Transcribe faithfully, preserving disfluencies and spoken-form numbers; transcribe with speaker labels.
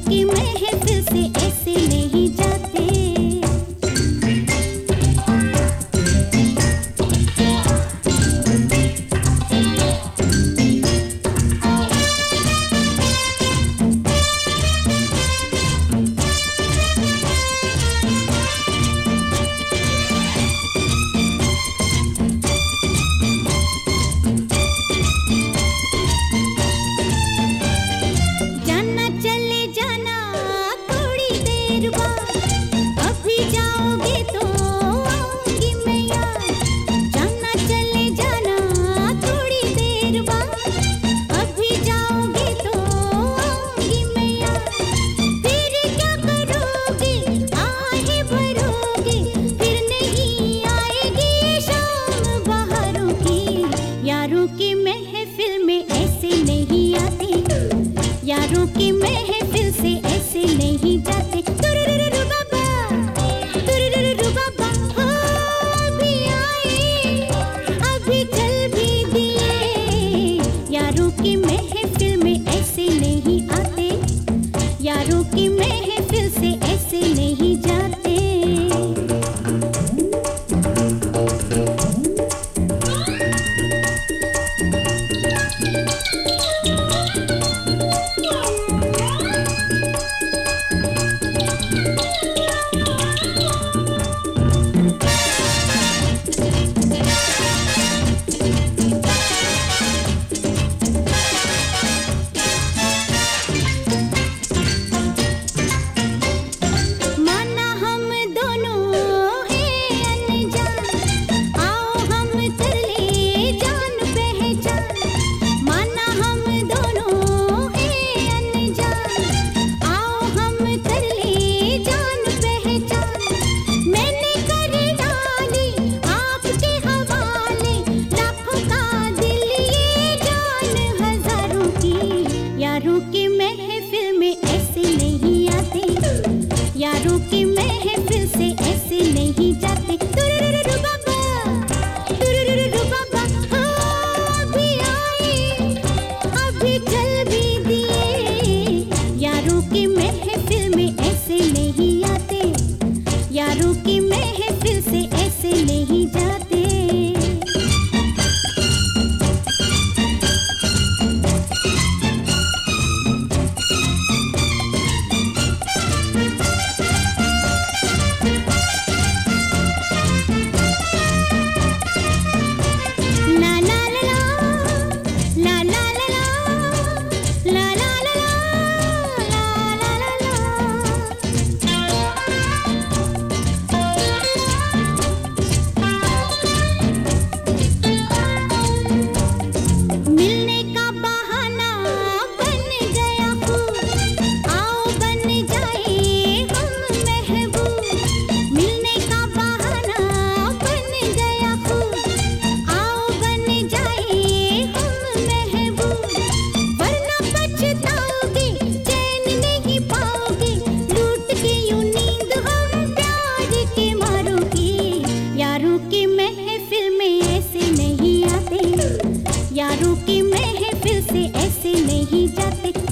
Speaker 1: की महफिल से ऐसे नहीं जाते। यारों की महफिल में ऐसे नहीं आते, यारों की महफिल से ऐसे नहीं जाते। तुरुरुरु बाबा, तुरुरुरु बाबा, हो अभी आए, अभी चल भी दिए। यारों की महफिल में ऐसे नहीं आते, यारों की महफिल से ऐसे नहीं जाते। यारों की महफिल में ऐसे नहीं आते, यारों की महफिल से ऐसे नहीं जाते। तुरुरुरु बाबा, तुरुरुरु बाबा, हो अभी आए, अभी चल भी दिए। यारों की महफिल में ऐसे नहीं आते, यारों की महफिल से ऐसे नहीं जाते। यारों की महफिल में ऐसे नहीं आते, यारों की महफिल से ऐसे नहीं जाते।